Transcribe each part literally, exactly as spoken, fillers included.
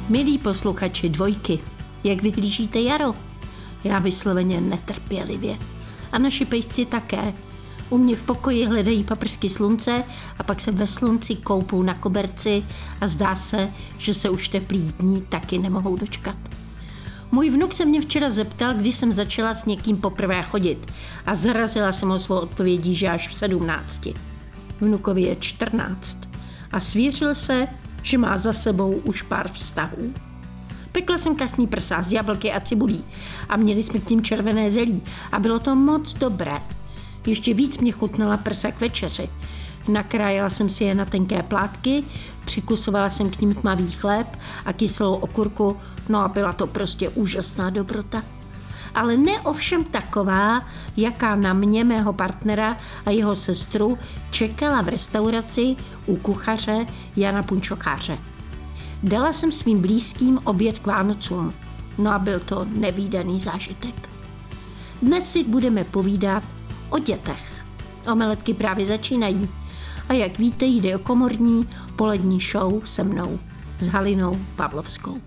Milí posluchači Dvojky, jak vyhlížíte jaro? Já vysloveně netrpělivě. A naši pejsci také. U mě v pokoji hledají paprsky slunce a pak se ve slunci koupou na koberci a zdá se, že se už teplý dní taky nemohou dočkat. Můj vnuk se mě včera zeptal, kdy jsem začala s někým poprvé chodit a zarazila jsem ho svou odpovědí, že až v sedmnácti. Vnukovi je čtrnáct a svěřil se, že má za sebou už pár vztahů. Pekla jsem kachní prsa z jablky a cibulí a měli jsme k ním červené zelí a bylo to moc dobré. Ještě víc mě chutnala prsa k večeři. Nakrájela jsem si je na tenké plátky, přikusovala jsem k ním tmavý chléb a kyselou okurku, no a byla to prostě úžasná dobrota. Ale ne ovšem taková, jaká na mě, mého partnera a jeho sestru čekala v restauraci u kuchaře Jana Punčocháře. Dala jsem svým blízkým oběd k Vánocům, no a byl to nevídaný zážitek. Dnes si budeme povídat o dětech. Omeletky právě začínají a jak víte, jde o komorní polední show se mnou, s Halinou Pavlovskou.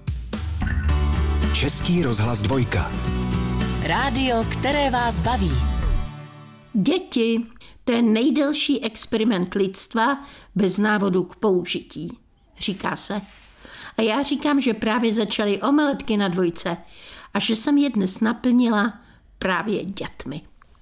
Český rozhlas Dvojka. Rádio, které vás baví. Děti, to je nejdelší experiment lidstva bez návodu k použití, říká se. A já říkám, že právě začaly omeletky na Dvojce a že jsem je dnes naplnila právě dětmi.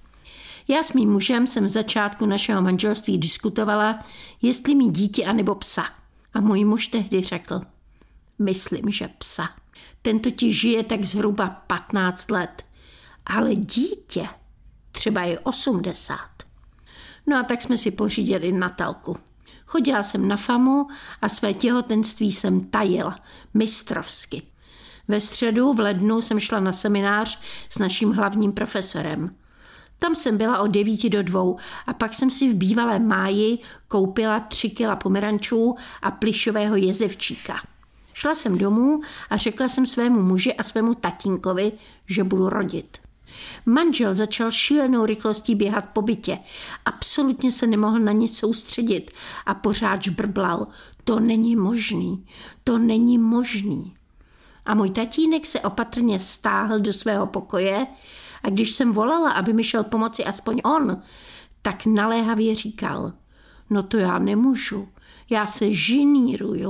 Já s mým mužem jsem v začátku našeho manželství diskutovala, jestli mít dítě anebo psa. A můj muž tehdy řekl, myslím, že psa. Ten totiž žije tak zhruba patnáct let. Ale dítě třeba je osmdesát. No a tak jsme si pořídili Natálku. Chodila jsem na famu a své těhotenství jsem tajila, mistrovsky. Ve středu v lednu jsem šla na seminář s naším hlavním profesorem. Tam jsem byla od devíti do dvou a pak jsem si v bývalé máji koupila tři kila pomerančů a plyšového jezevčíka. Šla jsem domů a řekla jsem svému muži a svému tatínkovi, že budu rodit. Manžel začal šílenou rychlostí běhat po bytě. Absolutně se nemohl na nic soustředit a pořád žbrblal. To není možný, to není možný. A můj tatínek se opatrně stáhl do svého pokoje a když jsem volala, aby mi šel pomoci aspoň on, tak naléhavě říkal, no to já nemůžu, já se žiníruju.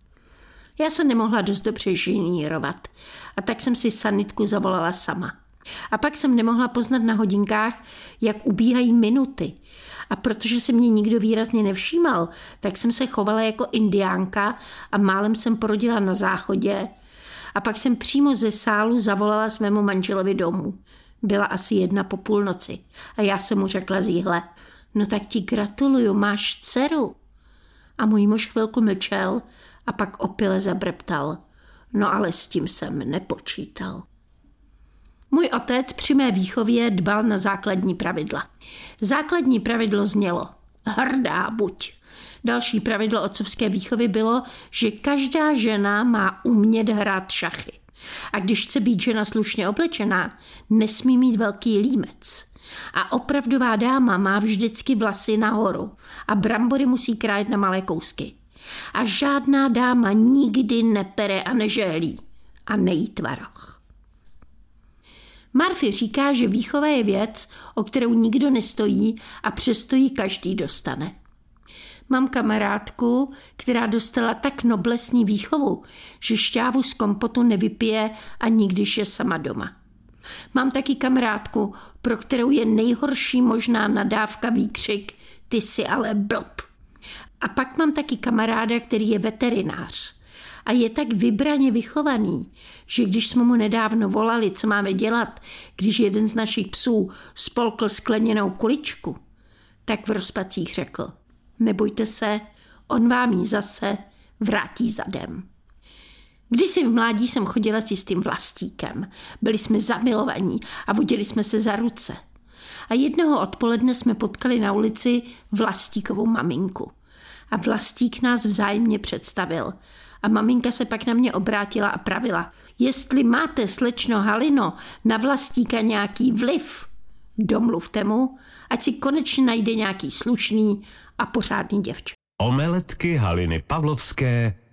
Já se nemohla dost dobře žinírovat a tak jsem si sanitku zavolala sama. A pak jsem nemohla poznat na hodinkách, jak ubíhají minuty. A protože se mě nikdo výrazně nevšímal, tak jsem se chovala jako indiánka a málem jsem porodila na záchodě. A pak jsem přímo ze sálu zavolala svému manželovi domů. Byla asi jedna po půlnoci a já jsem mu řekla z jíhle, no tak ti gratuluju, máš dceru. A můj muž chvilku mlčel a pak opile zabreptal, no ale s tím jsem nepočítal. Můj otec při mé výchově dbal na základní pravidla. Základní pravidlo znělo hrdá buď. Další pravidlo otcovské výchovy bylo, že každá žena má umět hrát šachy. A když chce být žena slušně oblečená, nesmí mít velký límec. A opravdová dáma má vždycky vlasy nahoru a brambory musí krájet na malé kousky. A žádná dáma nikdy nepere a nežehlí a nejí tvaroh. Murphy říká, že výchova je věc, o kterou nikdo nestojí a přesto ji každý dostane. Mám kamarádku, která dostala tak noblesní výchovu, že šťávu z kompotu nevypije ani když je sama doma. Mám taky kamarádku, pro kterou je nejhorší možná nadávka výkřik ty jsi ale blb. A pak mám taky kamaráda, který je veterinář. A je tak vybraně vychovaný, že když jsme mu nedávno volali, co máme dělat, když jeden z našich psů spolkl skleněnou kuličku, tak v rozpacích řekl, nebojte se, on vám ji zase vrátí zadem. Kdysi v mládí jsem chodila s jistým Vlastíkem. Byli jsme zamilovaní a vodili jsme se za ruce. A jednoho odpoledne jsme potkali na ulici Vlastíkovu maminku. A Vlastík nás vzájemně představil. A maminka se pak na mě obrátila a pravila, jestli máte, slečno Halino, na Vlastíka nějaký vliv, domluvte mu, ať si konečně najde nějaký slušný a pořádný děvče. Omeletky Haliny Pavlovské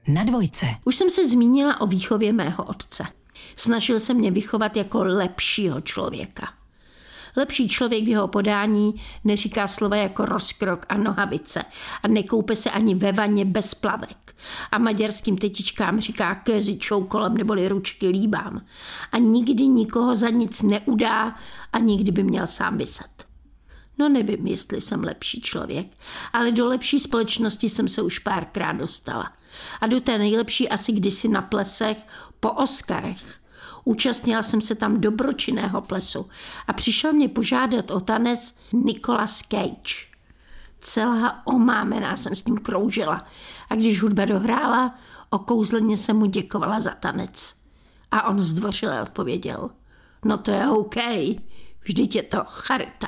na Dvojce. Už jsem se zmínila o výchově mého otce. Snažil se mě vychovat jako lepšího člověka. Lepší člověk v jeho podání neříká slova jako rozkrok a nohavice a nekoupe se ani ve vaně bez plavek. A maďarským tetičkám říká kezičou kolem neboli ručky líbám. A nikdy nikoho za nic neudá a nikdy by měl sám vyset. No nevím, jestli jsem lepší člověk, ale do lepší společnosti jsem se už párkrát dostala. A do té nejlepší asi kdysi na plesech po Oscarech. Účastnila jsem se tam dobročinného plesu a přišel mě požádat o tanec Nicolas Cage. Celá omámená jsem s ním kroužila a když hudba dohrála, okouzleně jsem mu děkovala za tanec. A on zdvořile odpověděl, no to je OK, vždyť je to charita.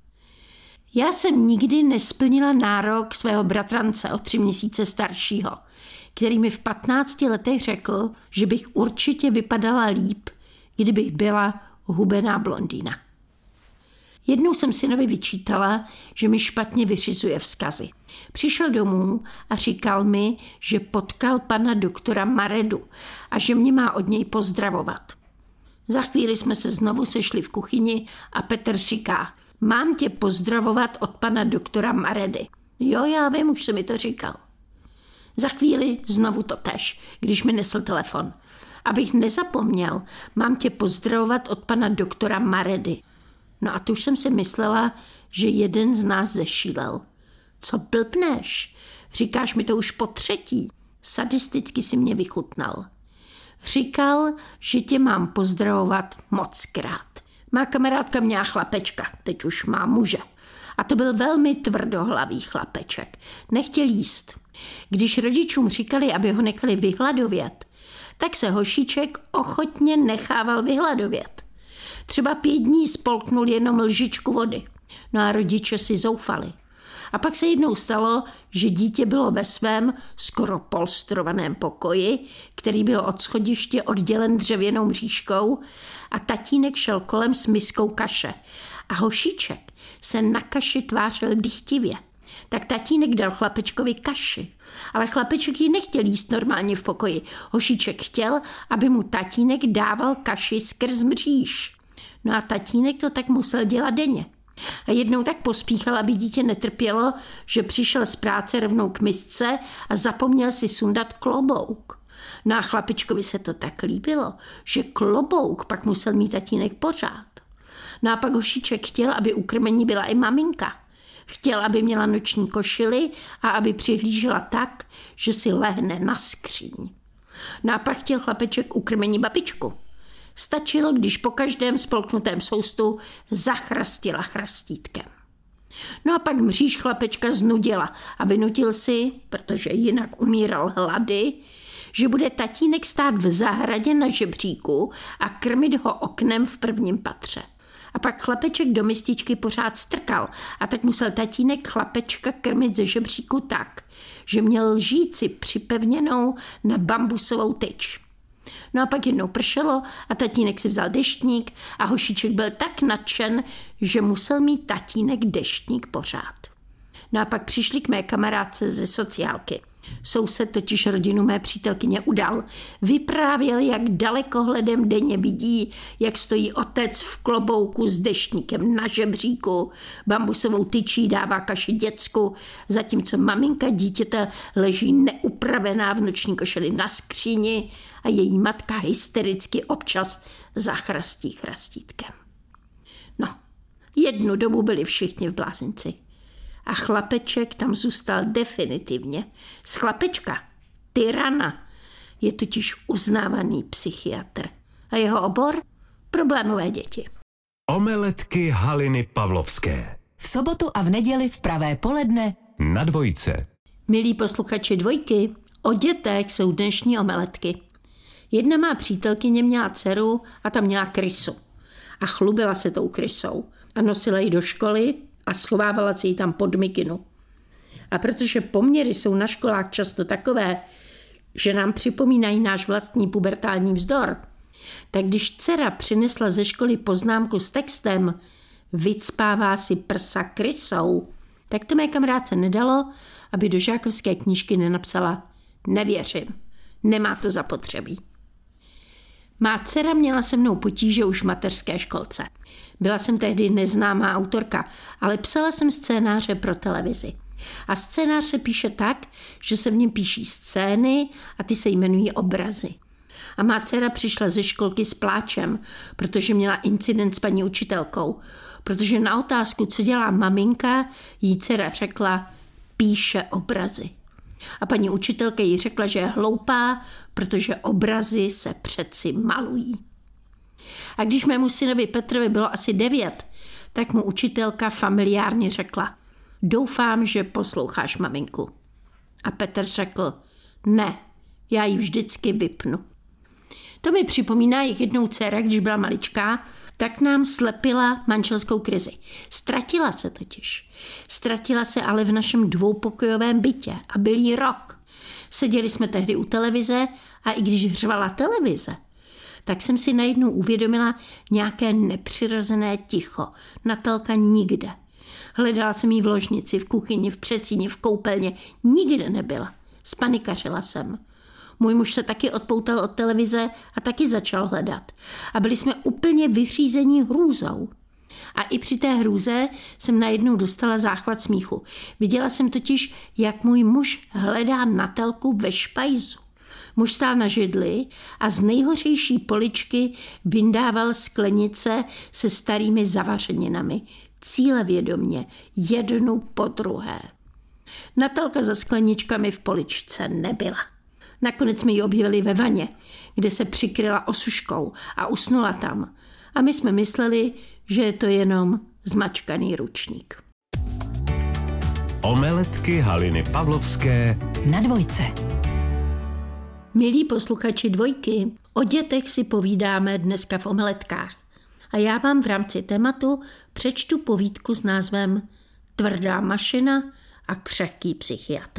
Já jsem nikdy nesplnila nárok svého bratrance o tři měsíce staršího, který mi v patnácti letech řekl, že bych určitě vypadala líp, kdybych byla hubená blondýna. Jednou jsem synovi vyčítala, že mi špatně vyřizuje vzkazy. Přišel domů a říkal mi, že potkal pana doktora Maredu a že mě má od něj pozdravovat. Za chvíli jsme se znovu sešli v kuchyni a Petr říká, mám tě pozdravovat od pana doktora Maredy. Jo, já vím, už se mi to říkal. Za chvíli znovu to tež, když mi nesl telefon. Abych nezapomněl, mám tě pozdravovat od pana doktora Maredy. No a tu už jsem si myslela, že jeden z nás zešílel. Co blbneš? Říkáš mi to už po třetí. Sadisticky si mě vychutnal. Říkal, že tě mám pozdravovat mockrát. Má kamarádka měla chlapečka, teď už má muže. A to byl velmi tvrdohlavý chlapeček. Nechtěl jíst. Když rodičům říkali, aby ho nechali vyhladovět, tak se hošíček ochotně nechával vyhladovět. Třeba pět dní spolknul jenom lžičku vody. No a rodiče si zoufali. A pak se jednou stalo, že dítě bylo ve svém skoro polstrovaném pokoji, který byl od schodiště oddělen dřevěnou mřížkou a tatínek šel kolem s miskou kaše. A hošíček se na kaši tvářil dychtivě. Tak tatínek dal chlapečkovi kaši, ale chlapeček ji nechtěl jíst normálně v pokoji. Hošíček chtěl, aby mu tatínek dával kaši skrz mříž. No a tatínek to tak musel dělat denně. A jednou tak pospíchal, aby dítě netrpělo, že přišel z práce rovnou k misce a zapomněl si sundat klobouk. No a chlapečkovi se to tak líbilo, že klobouk pak musel mít tatínek pořád. No a pak hošíček chtěl, aby u krmení byla i maminka. Chtěl, aby měla noční košili a aby přihlížela tak, že si lehne na skříň. No a pak chtěl chlapeček ukrmení babičku. Stačilo, když po každém spolknutém soustu zachrastila chrastítkem. No a pak mříž chlapečka znudila a vynutil si, protože jinak umíral hlady, že bude tatínek stát v zahradě na žebříku a krmit ho oknem v prvním patře. A pak chlapeček do mističky pořád strkal a tak musel tatínek chlapečka krmit ze žebříku tak, že měl lžíci připevněnou na bambusovou tyč. No a pak jednou pršelo a tatínek si vzal deštník a hošíček byl tak nadšen, že musel mít tatínek deštník pořád. No a pak přišli k mé kamarádce ze sociálky. Soused totiž rodinu mé přítelkyně udal. Vyprávěl, jak dalekohledem denně vidí, jak stojí otec v klobouku s deštníkem na žebříku, bambusovou tyčí dává kaši děcku, zatímco maminka dítěte leží neupravená v noční košeli na skříni a její matka hystericky občas zachrastí chrastítkem. No, jednu dobu byli všichni v blázinci. A chlapeček tam zůstal definitivně. Z chlapečka, tyrana, je totiž uznávaný psychiatr. A jeho obor? Problémové děti. Omeletky Haliny Pavlovské. V sobotu a v neděli v pravé poledne Na Dvojce. Milí posluchači Dvojky, o dětech jsou dnešní omeletky. Jedna má přítelkyně měla dceru a ta měla krysu. A chlubila se tou krysou. A nosila ji do školy a schovávala si ji tam pod mikinu. A protože poměry jsou na školách často takové, že nám připomínají náš vlastní pubertální vzdor, tak když dcera přinesla ze školy poznámku s textem vycpává si prsa krysou, tak to mé kamarádce nedalo, aby do žákovské knížky nenapsala nevěřím. Nemá to zapotřebí. Má dcera měla se mnou potíže už v mateřské školce. Byla jsem tehdy neznámá autorka, ale psala jsem scénáře pro televizi. A scénář se píše tak, že se v něm píší scény a ty se jmenují obrazy. A má dcera přišla ze školky s pláčem, protože měla incident s paní učitelkou. Protože na otázku, co dělá maminka, jí dcera řekla, píše obrazy. A paní učitelka jí řekla, že je hloupá, protože obrazy se přeci malují. A když mému synovi Petrovi bylo asi devět, tak mu učitelka familiárně řekla, doufám, že posloucháš maminku. A Petr řekl, ne, já ji vždycky vypnu. To mi připomíná, jak jednou dcera, když byla maličká, tak nám slepila manželskou krizi. Ztratila se totiž. Ztratila se ale v našem dvoupokojovém bytě a byl jí rok. Seděli jsme tehdy u televize a i když řvala televize, tak jsem si najednou uvědomila nějaké nepřirozené ticho. Natalka nikde. Hledala jsem jí v ložnici, v kuchyni, v předsíni, v koupelně. Nikde nebyla. Spanikařila jsem. Můj muž se taky odpoutal od televize a taky začal hledat. A byli jsme úplně vyřízení hrůzou. A i při té hrůze jsem najednou dostala záchvat smíchu. Viděla jsem totiž, jak můj muž hledá Natalku ve špajzu. Muž stál na židli a z nejhořejší poličky vyndával sklenice se starými zavařeninami. Cílevědomě, jednu po druhé. Natalka za skleničkami v poličce nebyla. Nakonec jsme ji objevili ve vaně, kde se přikryla osuškou a usnula tam. A my jsme mysleli, že je to jenom zmačkaný ručník. Omeletky Haliny Pavlovské na Dvojce. Milí posluchači Dvojky, o dětech si povídáme dneska v Omeletkách. A já vám v rámci tématu přečtu povídku s názvem Tvrdá mašina a křehký psychiatr.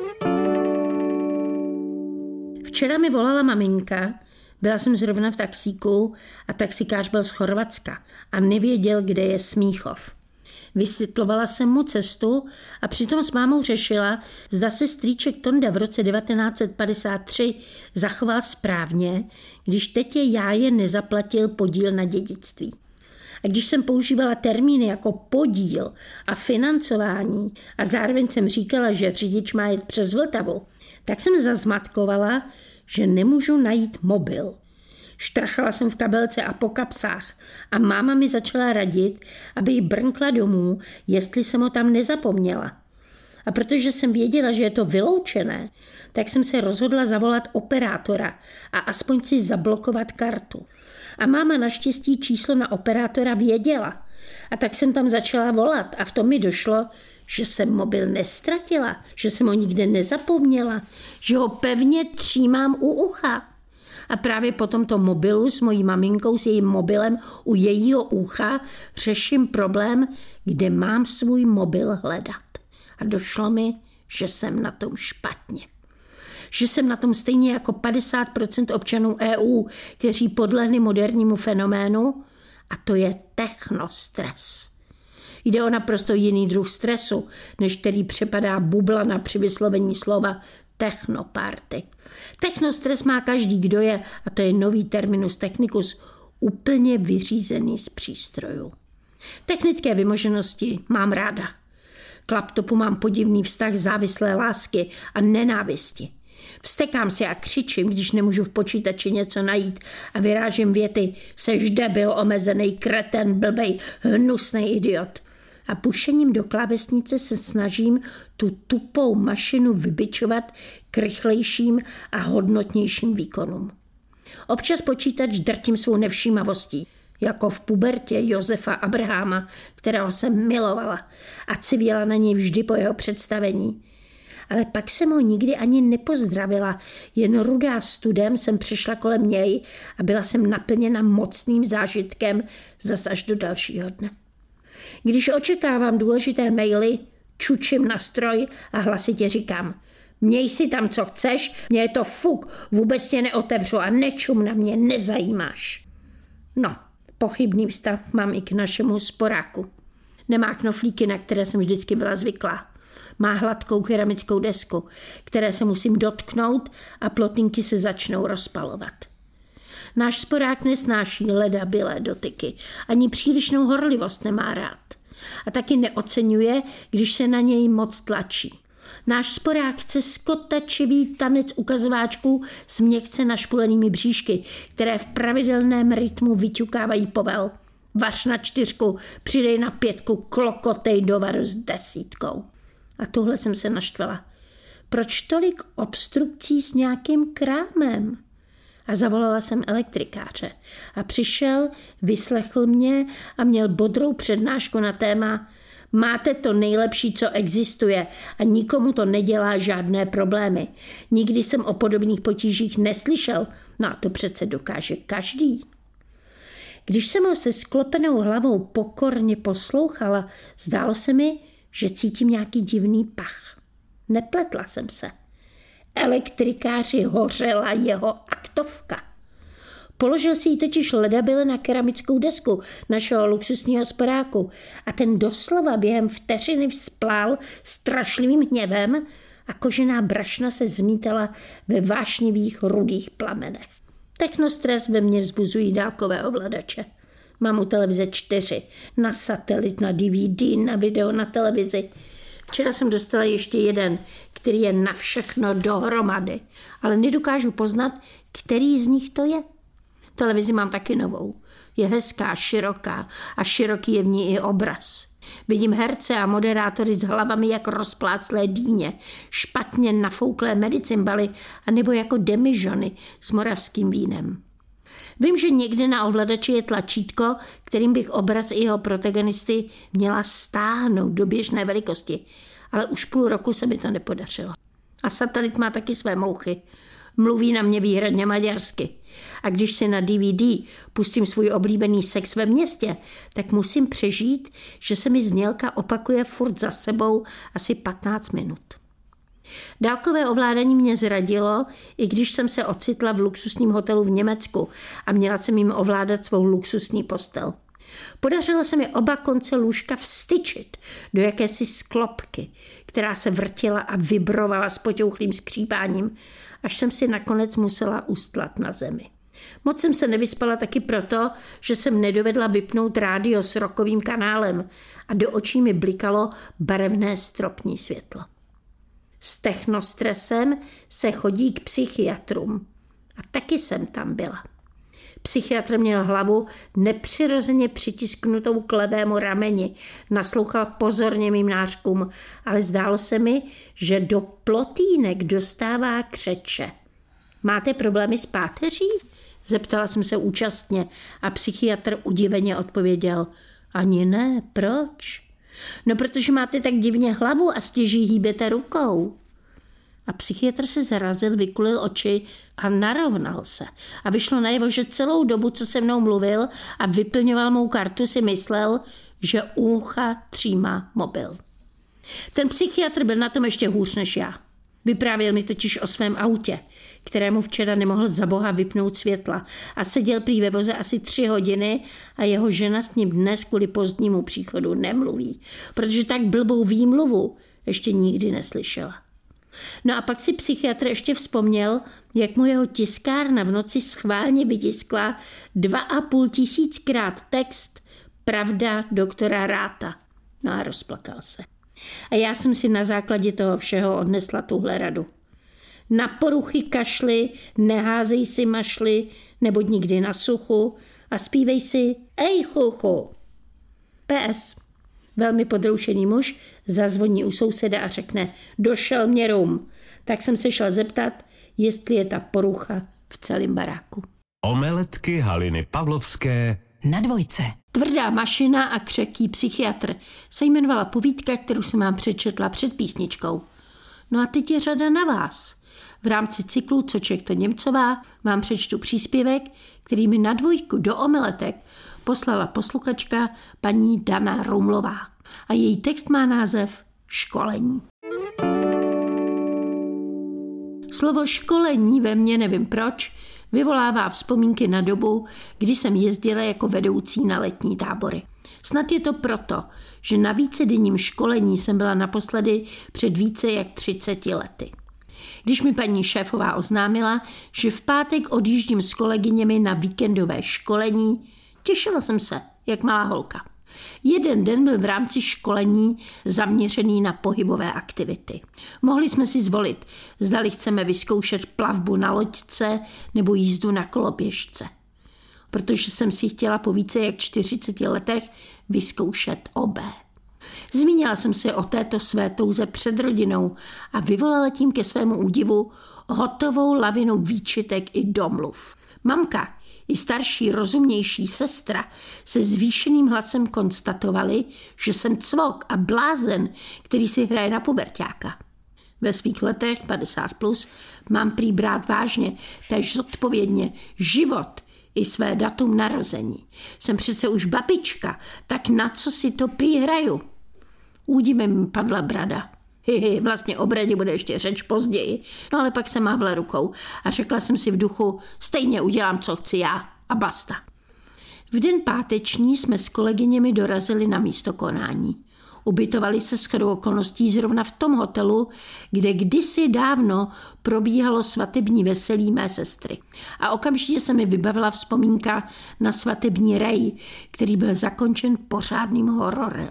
Včera mi volala maminka, byla jsem zrovna v taxíku a taxikář byl z Chorvatska a nevěděl, kde je Smíchov. Vysvětlovala jsem mu cestu a přitom s mámou řešila, zda se strýček Tonda v roce devatenáct set padesát tři zachoval správně, když tetě Jáje nezaplatil podíl na dědictví. A když jsem používala termíny jako podíl a financování a zároveň jsem říkala, že řidič má jet přes Vltavu, tak jsem zazmatkovala, že nemůžu najít mobil. Štrachala jsem v kabelce a po kapsách a máma mi začala radit, aby ji brnkla domů, jestli jsem ho tam nezapomněla. A protože jsem věděla, že je to vyloučené, tak jsem se rozhodla zavolat operátora a aspoň si zablokovat kartu. A máma naštěstí číslo na operátora věděla. A tak jsem tam začala volat a v tom mi došlo, že jsem mobil neztratila, že jsem ho nikde nezapomněla, že ho pevně třímám u ucha. A právě po tomto mobilu s mojí maminkou, s jejím mobilem u jejího ucha řeším problém, kde mám svůj mobil hledat. A došlo mi, že jsem na tom špatně. Že jsem na tom stejně jako padesát procent občanů E U, kteří podlehli modernímu fenoménu, a to je technostres. Jde o naprosto jiný druh stresu, než který přepadá bublana při vyslovení slova technoparty. Technostres má každý, kdo je, a to je nový terminus technicus, úplně vyřízený z přístrojů. Technické vymoženosti mám ráda. K laptopu mám podivný vztah závislé lásky a nenávisti. Vztekám si a křičím, když nemůžu v počítači něco najít a vyrážím věty: seš debil, omezený kreten, blbej, hnusnej idiot. A pušením do klávesnice se snažím tu tupou mašinu vybičovat k rychlejším a hodnotnějším výkonům. Občas počítač drtím svou nevšímavostí, jako v pubertě Josefa Abrahama, kterého jsem milovala a civěla na něj vždy po jeho představení. Ale pak jsem ho nikdy ani nepozdravila, jen rudá studem jsem přišla kolem něj a byla jsem naplněna mocným zážitkem zas až do dalšího dne. Když očekávám důležité maily, čučím na stroj a hlasitě říkám: měj si tam, co chceš, mně je to fuk, vůbec tě neotevřu a nečum na mě, nezajímáš. No, pochybný vztah mám i k našemu sporáku. Nemá knoflíky, na které jsem vždycky byla zvyklá. Má hladkou keramickou desku, které se musím dotknout a plotínky se začnou rozpalovat. Náš sporák nesnáší ledabylé dotyky, ani přílišnou horlivost nemá rád. A taky neoceňuje, když se na něj moc tlačí. Náš sporák chce skotačivý tanec ukazováčků s měkce našpulenými bříšky, které v pravidelném rytmu vyťukávají povel. Vař na čtyřku, přidej na pětku, klokotej do varu s desítkou. A tuhle jsem se naštvala. Proč tolik obstrukcí s nějakým krámem? A zavolala jsem elektrikáře. A přišel, vyslechl mě a měl bodrou přednášku na téma máte to nejlepší, co existuje a nikomu to nedělá žádné problémy. Nikdy jsem o podobných potížích neslyšel, no a to přece dokáže každý. Když jsem ho se sklopenou hlavou pokorně poslouchala, zdálo se mi, že cítím nějaký divný pach. Nepletla jsem se. Elektrikáři hořela jeho aktovka. Položil si ji totiž ledabyle na keramickou desku našeho luxusního sporáku a ten doslova během vteřiny vzplál strašlivým hněvem a kožená brašna se zmítala ve vášnivých rudých plamenech. Technostres ve mně vzbuzují dálkové ovladače. Mám u televize čtyři, na satelit, na D V D, na video, na televizi. Včera jsem dostala ještě jeden, který je na všechno dohromady, ale nedokážu poznat, který z nich to je. Televizi mám taky novou. Je hezká, široká a široký je v ní i obraz. Vidím herce a moderátory s hlavami jak rozpláclé dýně, špatně nafouklé medicimbaly a nebo jako demižony s moravským vínem. Vím, že někde na ovladači je tlačítko, kterým bych obraz i jeho protagonisty měla stáhnout do běžné velikosti, ale už půl roku se mi to nepodařilo. A satelit má taky své mouchy. Mluví na mě výhradně maďarsky. A když si na D V D pustím svůj oblíbený Sex ve městě, tak musím přežít, že se mi znělka opakuje furt za sebou asi patnáct minut. Dálkové ovládání mě zradilo, i když jsem se ocitla v luxusním hotelu v Německu a měla jsem jim ovládat svou luxusní postel. Podařilo se mi oba konce lůžka vstyčit do jakési sklopky, která se vrtila a vibrovala s poťouchlým skřípáním, až jsem si nakonec musela ustlat na zemi. Moc jsem se nevyspala taky proto, že jsem nedovedla vypnout rádio s rockovým kanálem a do očí mi blikalo barevné stropní světlo. S technostresem se chodí k psychiatrům a taky jsem tam byla. Psychiatr měl hlavu nepřirozeně přitisknutou k levému rameni, naslouchal pozorně mým nářkům, ale zdálo se mi, že do plotýnek dostává křeče. Máte problémy s páteří? Zeptala jsem se účastně a psychiatr udiveně odpověděl. Ani ne, proč? No, protože máte tak divně hlavu a stěží hýbete rukou. A psychiatr se zarazil, vykulil oči a narovnal se. A vyšlo najevo, že celou dobu, co se mnou mluvil a vyplňoval mou kartu, si myslel, že u ucha třímá mobil. Ten psychiatr byl na tom ještě hůř než já. Vyprávěl mi totiž o svém autě, kterému včera nemohl za boha vypnout světla a seděl prý ve voze asi tři hodiny a jeho žena s ním dnes kvůli pozdnímu příchodu nemluví, protože tak blbou výmluvu ještě nikdy neslyšela. No a pak si psychiatr ještě vzpomněl, jak mu jeho tiskárna v noci schválně vytiskla dva a půl tisíckrát text Pravda doktora Ráta. No a rozplakal se. A já jsem si na základě toho všeho odnesla tuhle radu. Na poruchy kašli, neházej si mašly, neboť nikdy na suchu a zpívej si ej chuchu. P S. Velmi podroušený muž zazvoní u souseda a řekne došel mě rum. Tak jsem se šel zeptat, jestli je ta porucha v celém baráku. Omeletky Haliny Pavlovské na dvojce. Tvrdá mašina a křehký psychiatr se jmenovala povídka, kterou jsem vám přečetla před písničkou. No a teď je řada na vás. V rámci cyklu Co Ček to Němcová vám přečtu příspěvek, který mi na dvojku do omeletek poslala posluchačka paní Dana Rumlová. A její text má název Školení. Slovo školení ve mně, nevím proč, vyvolává vzpomínky na dobu, kdy jsem jezdila jako vedoucí na letní tábory. Snad je to proto, že na vícedenním školení jsem byla naposledy před více jak třiceti lety. Když mi paní šéfová oznámila, že v pátek odjíždím s kolegyněmi na víkendové školení, těšila jsem se, jak malá holka. Jeden den byl v rámci školení zaměřený na pohybové aktivity. Mohli jsme si zvolit, zdali chceme vyzkoušet plavbu na loďce nebo jízdu na koloběžce. Protože jsem si chtěla po více jak čtyřiceti letech vyzkoušet obé. Zmínila jsem se o této své touze před rodinou a vyvolala tím ke svému údivu hotovou lavinu výčitek i domluv. Mamka i starší, rozumnější sestra se zvýšeným hlasem konstatovali, že jsem cvok a blázen, který si hraje na puberťáka. Ve svých letech padesát plus mám prý brát vážně, též zodpovědně život i své datum narození. Jsem přece už babička, tak na co si to prý hraju? Údivem mi padla brada. Hihi, vlastně o bradě bude ještě řeč později. No ale pak jsem mávla rukou a řekla jsem si v duchu, stejně udělám, co chci já a basta. V den páteční jsme s kolegyněmi dorazili na místo konání. Ubytovali se shodou okolností zrovna v tom hotelu, kde kdysi dávno probíhalo svatební veselí mé sestry. A okamžitě se mi vybavila vzpomínka na svatební rej, který byl zakončen pořádným hororem.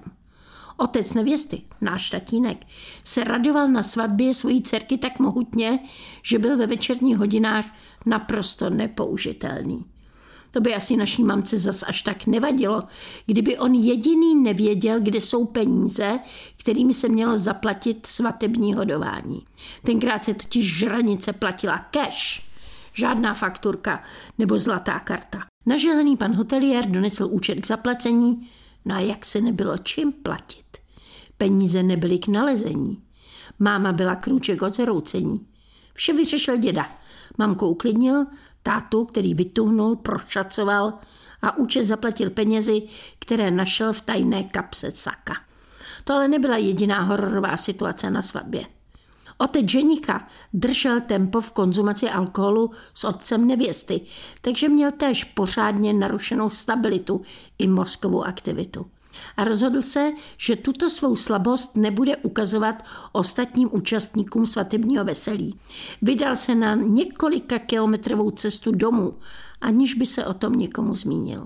Otec nevěsty, náš tatínek, se radoval na svatbě svojí dcerky tak mohutně, že byl ve večerních hodinách naprosto nepoužitelný. To by asi naší mamce zas až tak nevadilo, kdyby on jediný nevěděl, kde jsou peníze, kterými se mělo zaplatit svatební hodování. Tenkrát se totiž žranice platila cash, žádná fakturka nebo zlatá karta. Naželený pan hoteliér donesl účet k zaplacení, no a jak se nebylo čím platit? Peníze nebyly k nalezení. Máma byla krůček od zroucení. Vše vyřešil děda. Mamku uklidnil, tátu, který vytuhnul, prošacoval a účet zaplatil penězi, které našel v tajné kapse saka. To ale nebyla jediná hororová situace na svatbě. Otec ženicha držel tempo v konzumaci alkoholu s otcem nevěsty, takže měl též pořádně narušenou stabilitu i mozkovou aktivitu. A rozhodl se, že tuto svou slabost nebude ukazovat ostatním účastníkům svatebního veselí. Vydal se na několika kilometrovou cestu domů, aniž by se o tom někomu zmínil.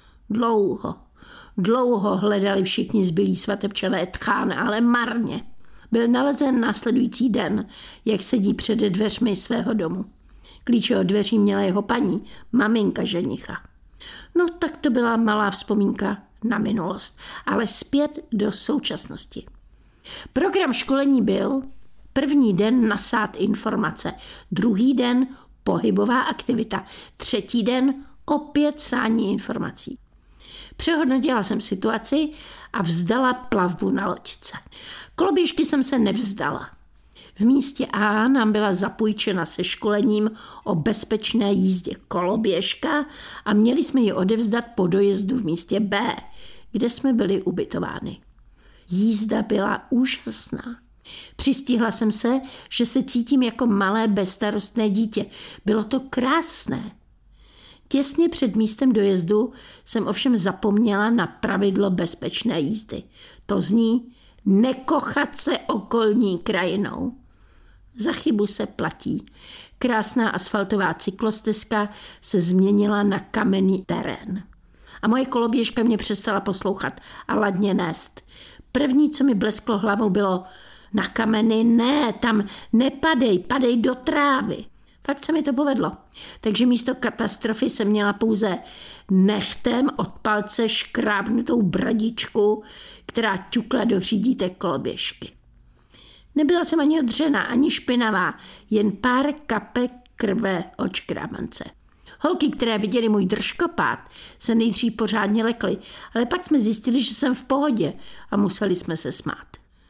Dlouho, dlouho hledali všichni zbylí svatebčané tchán, ale marně. Byl nalezen následující den, jak sedí před dveřmi svého domu. Klíče od dveří měla jeho paní, maminka ženicha. No tak to byla malá vzpomínka na minulost, ale zpět do současnosti. Program školení byl první den nasát informace, druhý den pohybová aktivita, třetí den opět sání informací. Přehodnotila jsem situaci a vzdala plavbu na loďce. Koloběžky jsem se nevzdala. V místě A nám byla zapůjčena se školením o bezpečné jízdě koloběžka a měli jsme ji odevzdat po dojezdu v místě B, kde jsme byli ubytováni. Jízda byla úžasná. Přistihla jsem se, že se cítím jako malé bezstarostné dítě. Bylo to krásné. Těsně před místem dojezdu jsem ovšem zapomněla na pravidlo bezpečné jízdy. To zní nekochat se okolní krajinou. Za chybu se platí. Krásná asfaltová cyklostezka se změnila na kamenný terén. A moje koloběžka mě přestala poslouchat a ladně nést. První, co mi blesklo hlavou, bylo na kameny ne, tam nepadej, padej do trávy. Fakt se mi to povedlo. Takže místo katastrofy jsem měla pouze nechtem od palce škrábnutou bradičku, která ťukla do řídítek koloběžky. Nebyla jsem ani odřená, ani špinavá, jen pár kapek krve od škrábance. Holky, které viděly můj držkopád, se nejdřív pořádně lekly, ale pak jsme zjistili, že jsem v pohodě a museli jsme se smát.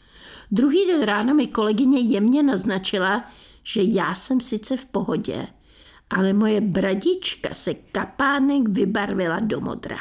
Druhý den ráno mi kolegyně jemně naznačila, že já jsem sice v pohodě, ale moje bradička se kapánek vybarvila do modra.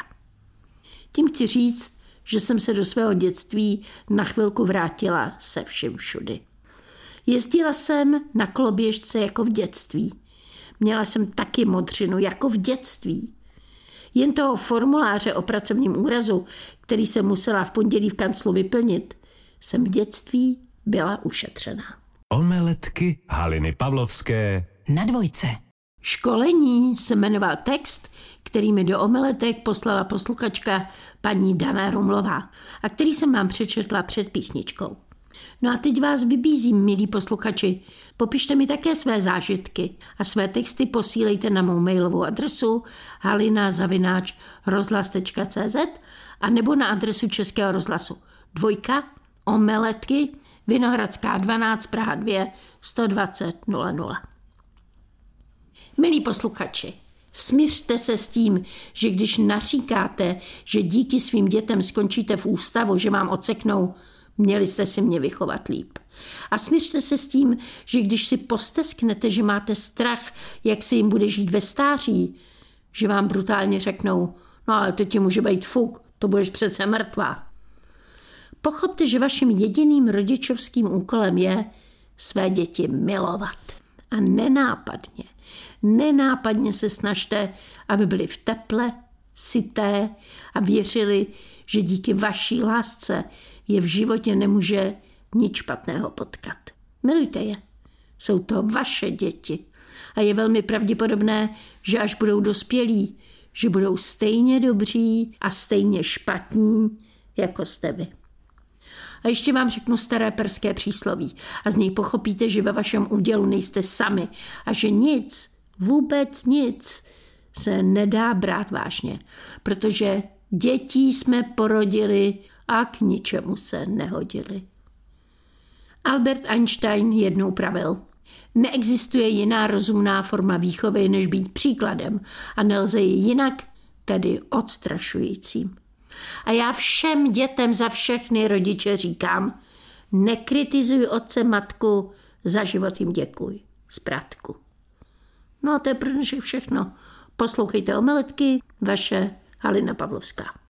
Tím chci říct, že jsem se do svého dětství na chvilku vrátila se vším všudy. Jezdila jsem na koloběžce jako v dětství. Měla jsem taky modřinu jako v dětství. Jen toho formuláře o pracovním úrazu, který jsem musela v pondělí v kanclu vyplnit, jsem v dětství byla ušetřena. Omeletky Haliny Pavlovské Na dvojce. Školení se jmenoval text, který mi do omeletek poslala posluchačka paní Dana Rumlová a který jsem vám přečetla před písničkou. No a teď vás vybízím, milí posluchači, popište mi také své zážitky a své texty posílejte na mou mailovou adresu halina zavináč rozhlas tečka cé zet a nebo na adresu Českého rozhlasu dvojka Omeletky Vinohradská dvanáct Praha dva sto dvacet nula nula. Milí posluchači, smířte se s tím, že když naříkáte, že díky svým dětem skončíte v ústavu, že vám odseknou, měli jste si mě vychovat líp. A smířte se s tím, že když si postesknete, že máte strach, jak se jim bude žít ve stáří, že vám brutálně řeknou, no ale to ti může být fuk, to budeš přece mrtvá. Pochopte, že vaším jediným rodičovským úkolem je své děti milovat. A nenápadně, nenápadně se snažte, aby byli v teple, syté a věřili, že díky vaší lásce je v životě nemůže nic špatného potkat. Milujte je. Jsou to vaše děti. A je velmi pravděpodobné, že až budou dospělí, že budou stejně dobří a stejně špatní, jako jste vy. A ještě vám řeknu staré perské přísloví a z něj pochopíte, že ve vašem údělu nejste sami a že nic, vůbec nic se nedá brát vážně, protože dětí jsme porodili a k ničemu se nehodili. Albert Einstein jednou pravil, neexistuje jiná rozumná forma výchovy, než být příkladem a nelze ji jinak, tedy odstrašujícím. A já všem dětem za všechny rodiče říkám, nekritizuj otce, matku, za život jim děkuj. Zprátku. No a to je pro dnešek všechno. Poslouchejte Omeletky, vaše Halina Pavlovská.